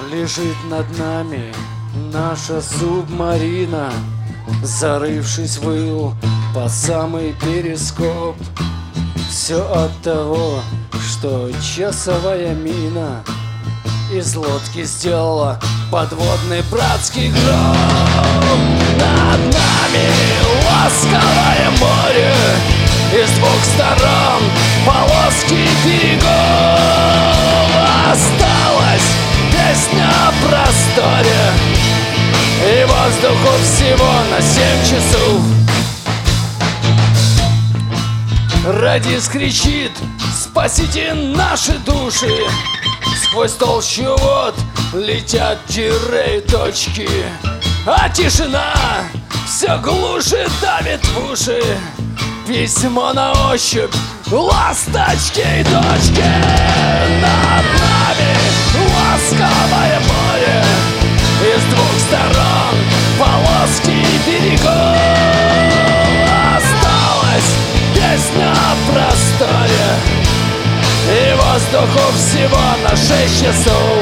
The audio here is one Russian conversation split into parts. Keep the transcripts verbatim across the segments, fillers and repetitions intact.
Лежит над нами наша субмарина, зарывшись в ил по самый перископ. Все от того, что часовая мина из лодки сделала подводный братский гроб. Над нами ласковое море, из двух сторон полоски берегов. Осталась песня о просторе и воздуху всего на семь часов. Радис кричит: спасите наши души! Сквозь толщу вод летят тире и точки, а тишина все глуше давит в уши. Письмо на ощупь, ласточки и точки. Над нами ласковое море, из двух сторон полоски берегов. Осталась песня о просторе и воздуху всего на шесть часов.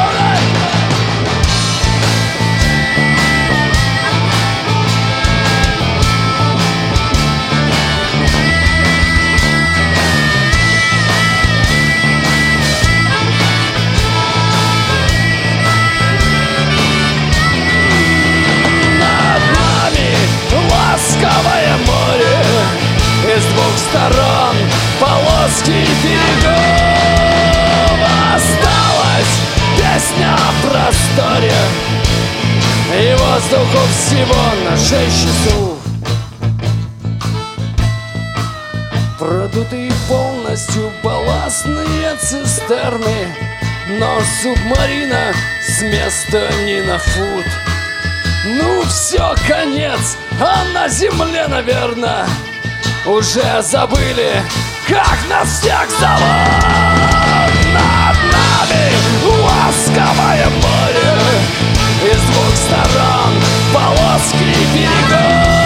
Ласковое море, из двух сторон полоски берегов. Осталась песня о просторе и воздуху всего на шесть часов. Продутые полностью балластные цистерны, но субмарина с места не на фут. Ну все, конец, а на земле, наверное, уже забыли, как нас всех зовут. Над нами ласковое море, из двух сторон полоски берегов.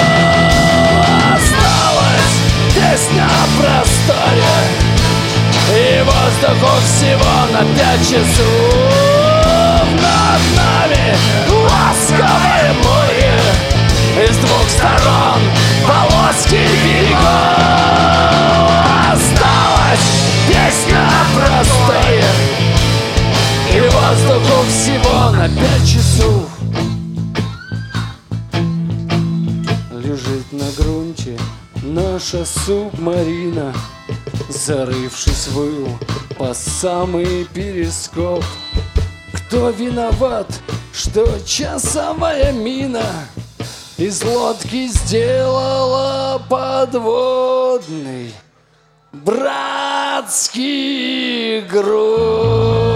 Осталась песня о просторе и воздуху всего на пять часов. Над нами ласковое море, из двух сторон полоски берегов. Осталась песня о просторе и воздуху всего на пять часов. Лежит на грунте наша субмарина, зарывшись в ил по самый перископ. Кто виноват, что часовая мина из лодки сделала подводный братский гроб?